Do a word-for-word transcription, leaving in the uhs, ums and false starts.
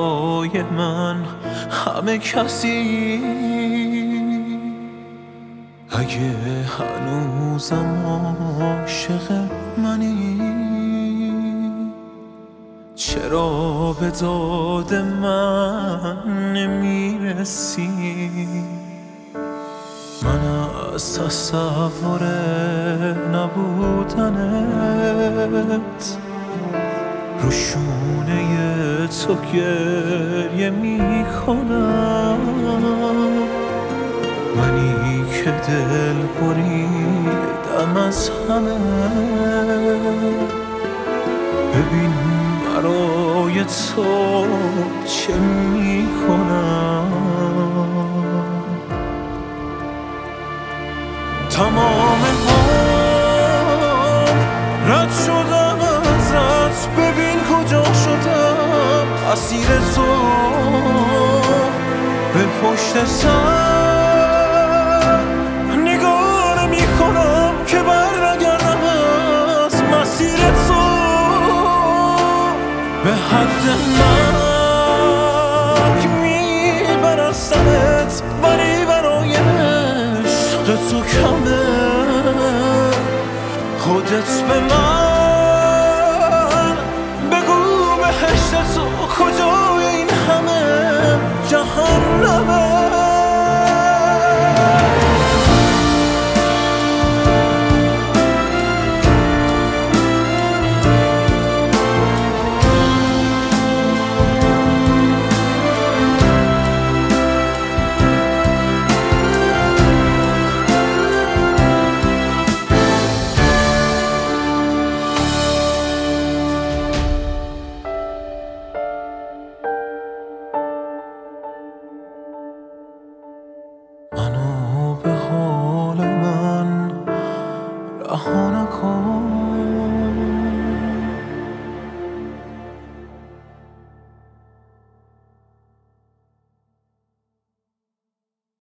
برای من همه کسی. اگه هنوزم عاشق منی چرا به داد من نمیرسی؟ من از تصور نبودنت رو شونه تو گریه میکنم. منی که دل بریدم از همه، ببین برای تو چه میکنم. تمام هم رد شدم ازت، ببین کجا شدم اسیر تو. به پشت سر نگاه نمی کنم که بر نگردم از مسیر تو. به حد من